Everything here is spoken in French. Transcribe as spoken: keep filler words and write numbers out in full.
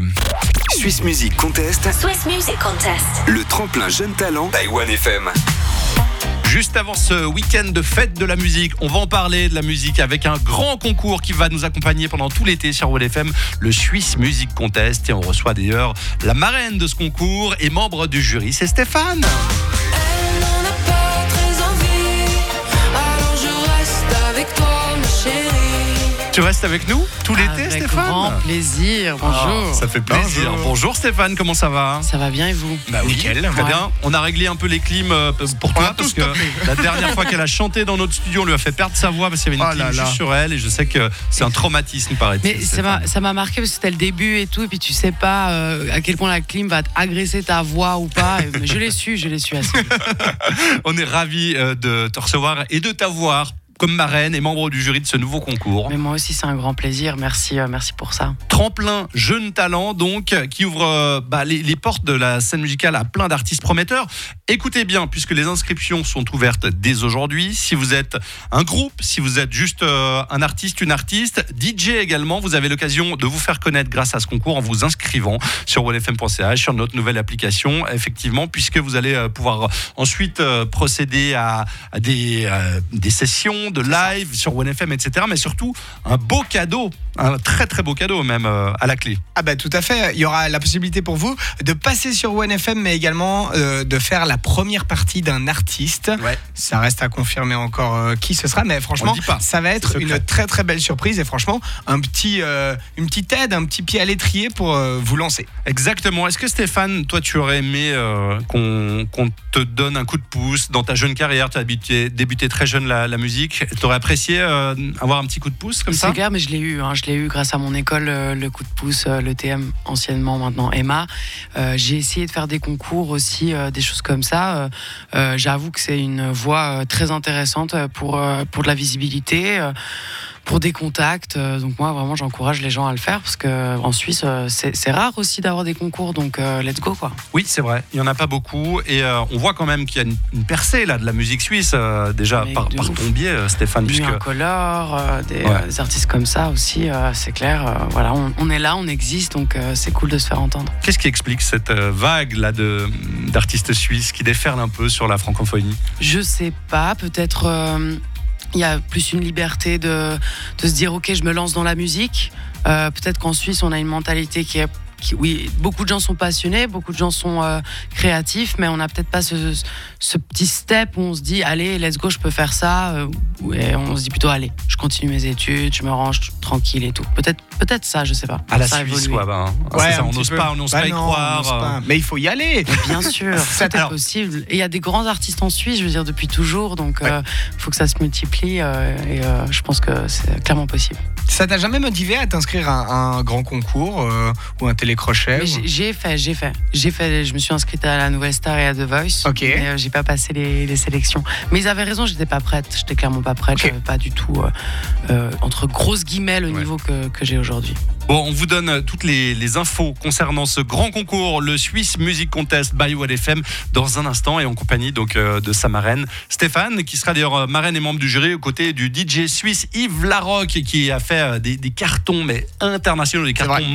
Swiss Music Contest. Swiss Music Contest. Le tremplin jeune talent d'I one F M. Juste avant ce week-end de fête de la musique, on va en parler de la musique avec un grand concours qui va nous accompagner pendant tout l'été sur one F M, le Swiss Music Contest. Et on reçoit d'ailleurs la marraine de ce concours et membre du jury, c'est Stéphane. Elle n'en a pas très envie, alors je reste avec toi, ma chérie. Tu restes avec nous tout l'été, Avec Stéphane? grand plaisir, bonjour. Oh, ça fait plaisir. Bonjour. Bonjour Stéphane, comment ça va? Ça va bien et vous? Bah oui, nickel, très ouais. bien. On a réglé un peu les clims euh, pour toi parce que la dernière fois qu'elle a chanté dans notre studio, on lui a fait perdre sa voix parce qu'il y avait une Oh clim là là. juste sur elle et je sais que c'est un traumatisme, paraît-il. Mais ça m'a, ça m'a marqué parce que c'était le début et tout, et puis tu sais pas euh, à quel point la clim va agresser ta voix ou pas. Et je l'ai su, je l'ai su assez. On est ravis euh, de te recevoir et de t'avoir comme marraine et membre du jury de ce nouveau concours. Mais moi aussi, c'est un grand plaisir. Merci, euh, merci pour ça. Tremplin jeune talent, donc, qui ouvre euh, bah, les, les portes de la scène musicale à plein d'artistes prometteurs. Écoutez bien, puisque les inscriptions sont ouvertes dès aujourd'hui. Si vous êtes un groupe, si vous êtes juste euh, un artiste, une artiste, D J également, vous avez l'occasion de vous faire connaître grâce à ce concours en vous inscrivant sur one f m point c h, sur notre nouvelle application, effectivement, puisque vous allez euh, pouvoir ensuite euh, procéder à, à des, euh, des sessions de live sur one f m, et cetera. Mais surtout, un beau cadeau, un très très beau cadeau même euh, à la clé. Ah bah tout à fait, il y aura la possibilité pour vous de passer sur one F M, mais également euh, de faire la première partie d'un artiste. Ouais. Ça reste à confirmer encore euh, qui ce sera, mais franchement, On le dit pas. ça va être C'est secret. une très très belle surprise et franchement, un petit, euh, une petite aide, un petit pied à l'étrier pour euh, vous lancer. Exactement. Est-ce que Stéphane, toi, tu aurais aimé euh, qu'on, qu'on te donne un coup de pouce dans ta jeune carrière? Tu as débuté, débuté très jeune la, la musique. Tu aurais apprécié euh, avoir un petit coup de pouce comme ça? C'est clair, mais je l'ai eu. Hein, je l'ai eu grâce à mon école, euh, le coup de pouce, euh, le T M, anciennement, maintenant Emma. Euh, j'ai essayé de faire des concours aussi, euh, des choses comme ça. Euh, euh, j'avoue que c'est une voie euh, très intéressante pour, euh, pour de la visibilité. Euh, pour des contacts, donc moi vraiment j'encourage les gens à le faire parce qu'en Suisse c'est, c'est rare aussi d'avoir des concours, donc euh, let's go quoi. Oui, c'est vrai, il n'y en a pas beaucoup et euh, on voit quand même qu'il y a une, une percée là de la musique suisse euh, déjà Mais par, de par ouf. ton biais, euh, Stéphane, Puisque... puisque un color, euh, des, Ouais. euh, des artistes comme ça aussi, euh, c'est clair. Euh, voilà, on, on est là, on existe, donc euh, c'est cool de se faire entendre. qu'est-ce qui explique cette euh, vague là de, d'artistes suisses qui déferlent un peu sur la francophonie? Je sais pas, peut-être euh, il y a plus une liberté de, de se dire ok, je me lance dans la musique. Euh, peut-être qu'en Suisse on a une mentalité qui est qui, oui, beaucoup de gens sont passionnés, beaucoup de gens sont euh, créatifs, mais on n'a peut-être pas ce, ce petit step où on se dit allez, let's go, je peux faire ça. Euh, et on se dit plutôt allez, je continue mes études, je me range tranquille et tout. Peut-être, peut-être ça, je sais pas. À la Ça a Suisse, évolué. quoi, bah, hein. Ouais, c'est ça, un on petit n'ose peu. pas, on n'ose Bah pas y non, on croire. n'ose pas. Mais il faut y aller. Bien sûr, tout est Alors- possible. Et il y a des grands artistes en Suisse, je veux dire, depuis toujours. Donc, il Ouais. euh, faut que ça se multiplie. Euh, et euh, je pense que c'est clairement possible. Ça t'a jamais motivé à t'inscrire à un, un grand concours euh, ou un télécrochet Mais ou- j'ai, j'ai fait, j'ai fait. J'ai fait. Je me suis inscrite à la Nouvelle Star et à The Voice. Ok. Mais euh, j'ai pas passé les, les sélections. Mais ils avaient raison, j'étais pas prête. J'étais clairement pas prête. Ok. J'avais pas du tout, euh, euh, entre grosses guillemets, le Ouais. niveau que, que j'ai aujourd'hui. Bon, on vous donne toutes les, les infos concernant ce grand concours, le Swiss Music Contest by one F M, dans un instant et en compagnie donc euh, de sa marraine Stéphane, qui sera d'ailleurs euh, marraine et membre du jury aux côtés du D J suisse Yves Larocque, qui a fait euh, des, des cartons mais internationaux, des C'est vrai. cartons